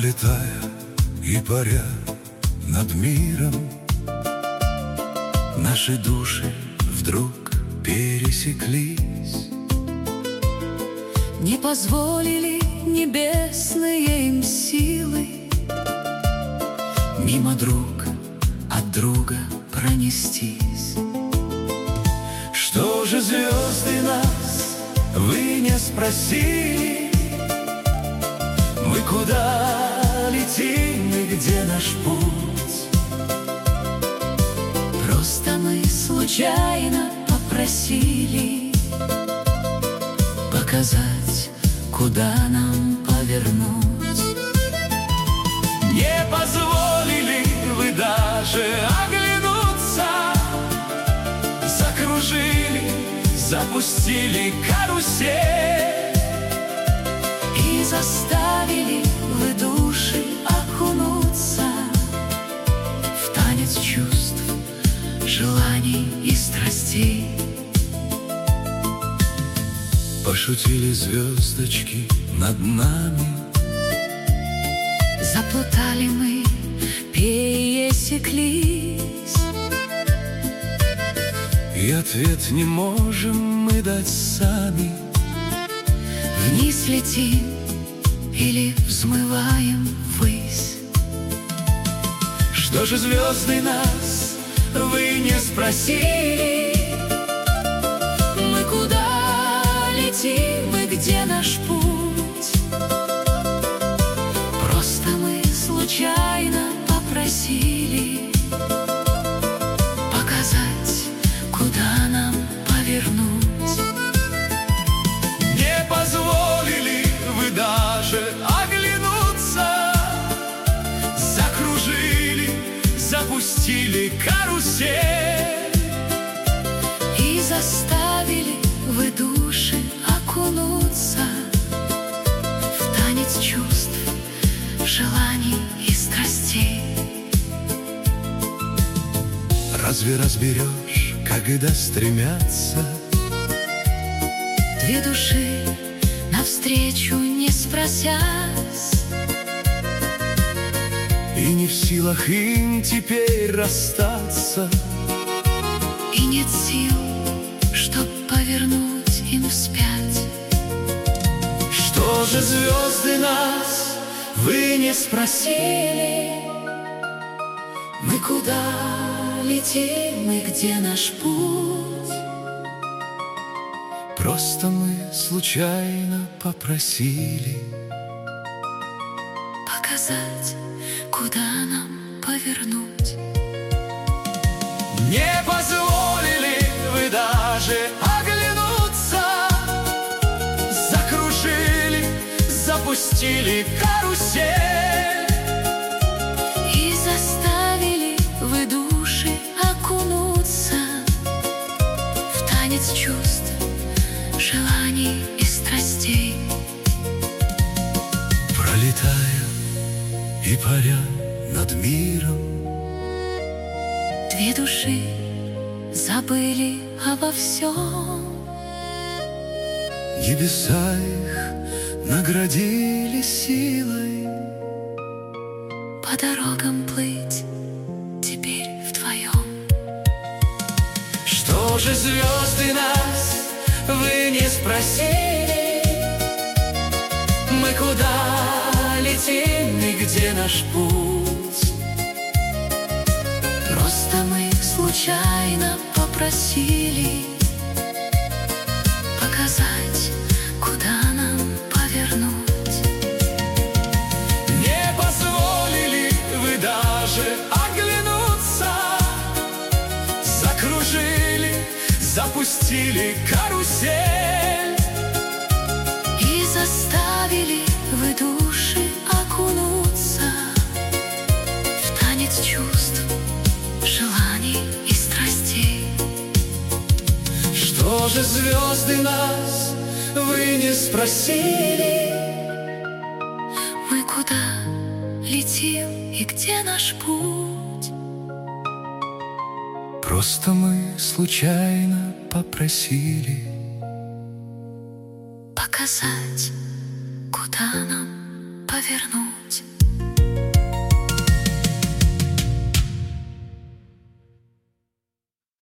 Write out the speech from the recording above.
Пролетая и паря над миром, наши души вдруг пересеклись. Не позволили небесные им силы мимо друг от друга пронестись. Что же, звезды, нас вы не спросили? Мы куда летим и где наш путь? Просто мы случайно попросили показать, куда нам повернуть. Не позволили вы даже оглянуться, закружили, запустили карусель и заставили вы души окунуться в танец чувств, желаний и страстей. Пошутили звездочки над нами, заплутали мы, пересеклись, и ответ не можем мы дать сами. вниз летим или взмываем ввысь. Что же, звезды, нас вы не спросили? Мы куда летим и где наш путь? Просто мы случайно попросили показать, куда нам повернуть. Не позволили вы даже оглянуться, закружили, запустили карусель И заставили вы души окунуться в танец чувств, желаний и страстей. Разве разберешь, когда стремятся Две души навстречу не спросясь, и не в силах им теперь расстаться? и нет сил, чтоб повернуть им вспять. Что же, звезды, нас вы не спросили? Мы куда летим и где наш путь? Просто мы случайно попросили Показать, куда нам повернуть. Не позволили вы даже оглянуться, закружили, запустили карусель И заставили вы души окунуться в танец чувств, желаний и страстей. Пролетая и паря над миром, Две души забыли обо всем, небеса их наградили силой. по дорогам плыть теперь вдвоем. Что же, звезды, нас вы не спросили? Мы куда летим и где наш путь? Просто мы случайно попросили показать, куда нам повернуть. Не позволили вы даже оглянуться, закружили, запустили карусель И заставили вы души окунуться в танец чувств, желаний и страстей. Что же, звезды, нас вы не спросили? Мы куда летим и где наш путь? Просто мы случайно попросили Показать, куда нам повернуть.